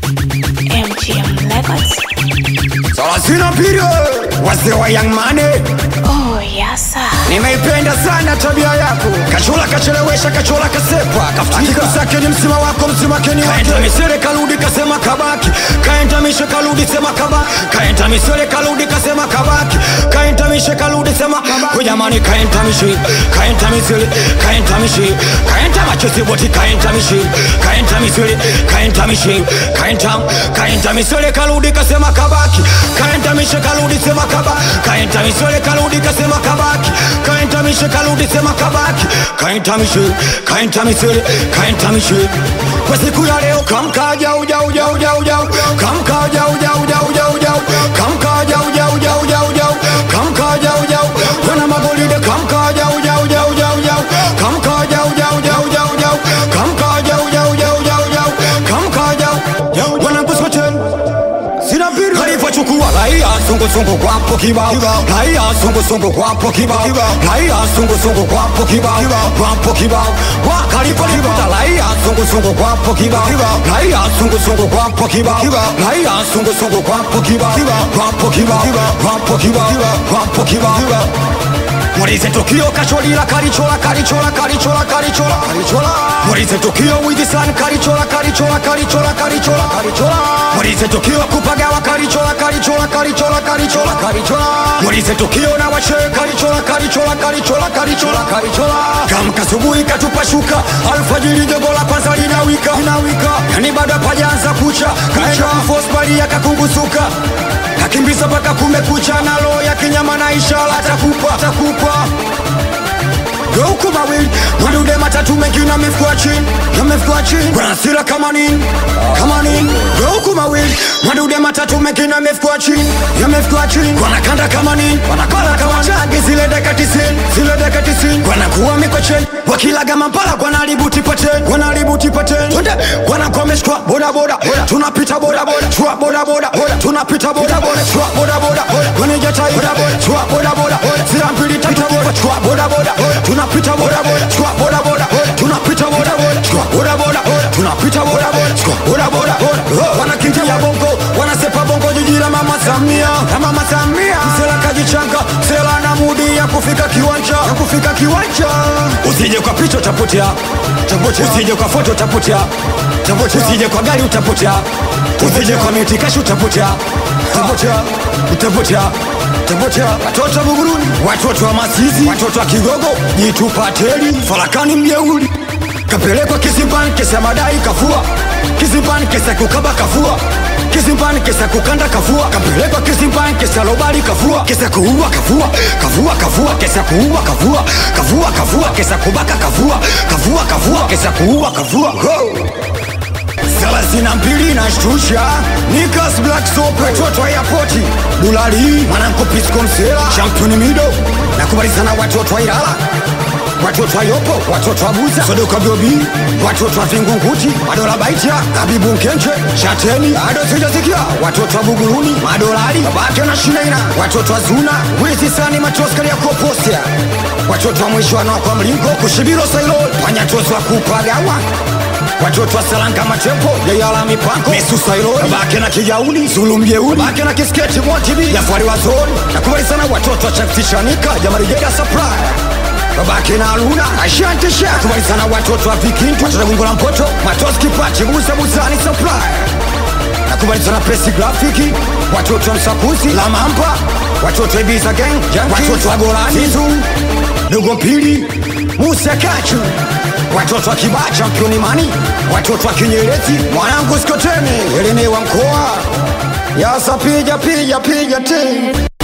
MGM Records. Salasina Piro, wazee wa Young Money. Oh, yes sir. Nimeipenda sana tabia yako. Kachula kachelewesha, kachula kasepa. Kafutika zake ni msima wako, msima keni wake. Kaenta misere kaludi kasema kabaki. Kaenta mishe kaludi sema kabaki. Kaenta misere kaludi kasema kabaki. Kaenta mishe kaludi sema kabaki. Kujamani kaenta mishe, kaenta misere, kaenta mishe. Kaenta machozi boti kaenta mishe. Kaenta misere, kaenta mishe. Kaenta misere kaludi kasema kabaki. Kaenta mishe kaludi sema kabaki. Kaenta misere kaludi kasema kabaki. Kaenta mishe kaludi sema kabaki. Kaenta misere, kaenta mishe. Kwa siku ya leo kamkaja uja. Kamkaja uja. Kamkaja uja. Kamkaja uja. Wana magolide kamkaja uja. Kamkaja uja. Kamkaja uja. Kamkaja. Wana kuskoten. Sina piro. Halifa chukua laia sungu kwapo kibao. Laia sungu kwapo kibao. Laia sungu kwapo kibao. Kwapo kibao. Wakalifa lifuta laia sungu kwapo kibao. Laia sungu kwapo kibao. Laia sungu kwapo kibao. Kwapo kibao. Kwapo kibao. Kwapo kibao. Morize Tokyo kacholila karichola. Morize Tokyo with the sun karichola. Morize Tokyo kupagawa karichola. Morize Tokyo na wache karichola. Kamka subuhi katupa shuka, alfajiri jogo la kwanza linawika. Yani bado pajanza kucha, kaenda force bali yakakungusuka. Kakimbiza paka kumekucha na roho ya kinyama na ishara atakupa. Geuku mawili, madude matatu mengine yamefua chini. Kuna sila kama nini. Geuku mawili, madude matatu mengine yamefua chini. Kuna kanda kama nini. Chage zile deka 90. Kuna kuwa mikocheni, wakilaga mampala kuna libuti paten. Kuna komeshkwa boda. Tunapita boda. Chua boda. Tunapita boda. Chua boda. Kuna jatai boda. Zira mpili tatu chua boda. Tunapita boda. Chua boda. Tunapita boda. Chua boda. Tunapita boda. Wanakimbia bongo, wanasepa bongo jiji la Mama Samia. Msela kajichanga, msela na mudi ya kufika kiwanja. Usije kwa picha utapotea. Usije kwa foto utapotea. Usije kwa gari utapotea. Usije kwa miti kashu utapotea. Watoto Buguruni, watoto wa Masizi, watoto wa Kigogo, Jitu Pateli, Farakani Mjeuli. Kapelekwa Kisimpani kesa madai kafua. Kisimpani kesa kukaba kafua. Kisimpani kesa kukanda kafua. Kapelekwa Kisimpani kesa lobali kafua. Kesa kuua kafua. Kesa kuua kafua. Kesa kubaka kafua. Kesa kuua kafua. Salasina mpili na shtusha. Nikas Black Soap, watoto wa yapoti Dulali, mananko Pisco Msela, Champion Mido. Nakubaliza na watoto wa Ilala, watoto wa Yopo, watoto wa Buza, Sodoka Biobi, watoto wa Vingunguti, Madola Baitia, Habibu Mkenche, Chateni, Ado Sijasikia, watoto wa Buguruni, Madolari, Babake na Shinaina, watoto wa Zuna, Wisi Sani Matroskali ya Koposia, watoto wa mwisho wanakwa Mlingo, Kushibiro Sailo, Panyatozo wa Kupagawa, watoto wa Salanga Matempo, Yayala Mipango, Mesu Sailo, Babake na Kijauni, Zulu Mjeuni, Babake na Kisketi Mwatibi, Yafari wa Zoni. Nakubali sana watoto wa Chaktishanika, Jamari Jega Supply, Babake na Aluna, Ashanti Shaka. Nakubali sana watoto wa Vikintu, watoto wa Gungo la Mpoto, Matoski Pachi, Musani Supply. Nakubali sana Presi Grafiki, watoto wa Msakusi, La Mampa, watoto wa Ibiza Gang, watoto wa Golani, Zizu, Nugo Pili, Musa Kachu, watoto wa Kiba Champion Mani, watoto wa Kinyerezi, mwanangu Skotene, Elene wa mkoa. Yasa pija te.